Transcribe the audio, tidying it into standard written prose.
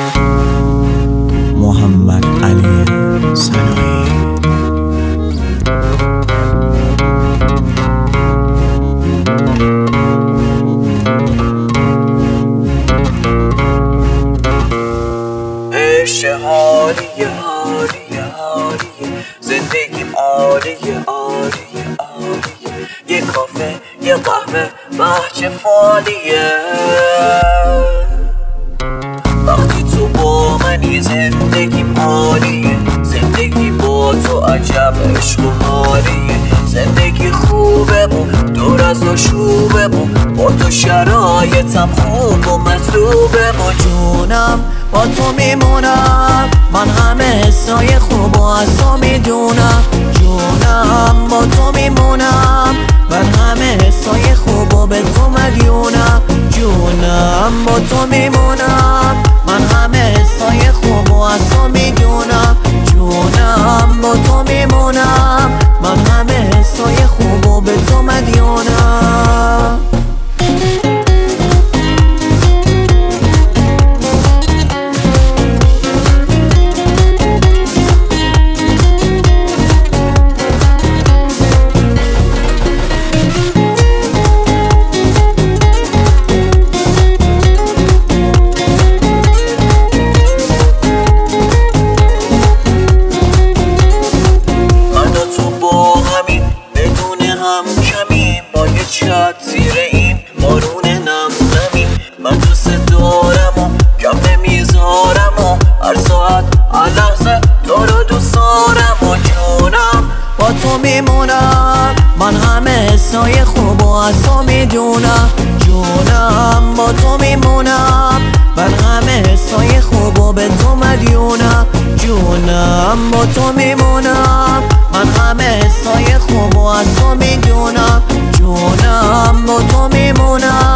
محمد علی سنایی. عشق حالیه حالیه حالیه، زندگیم عالیه عالیه عالیه، یه کافه یه قهوه بحچه فالیه. وقتی تو با منی زندگیم عالیه، زندگی با تو عجب عشق و حالیه. زندگی خوبه و دور از آشوبه و با تو شرایطم خوب و مطلوبه و جونم با تو میمونم، من همه حسای خوب و از تو میدونم. جونم با تو میمونم، من همه حسای خوب و به تو مدیونم. جونم با تو میمونم، من همه حسای خوب و از تو میدونم. جونم با تو میمونم، من همه حسای خوب و به تو مدیونم. بارون نم نمی من دوست دارم و کم نمیذارم و هر ساعت هر لحظه تو رو دوست دارم. و جونم با تو میمونم، من همه حسای خوب و از تو میدونم. جونم با تو میمونم، من همه حسای خوب و به تو مدیونم. جونم با تو میمونم، من همه حسای خوب و از تو میدونم. جونم با تو میمونم.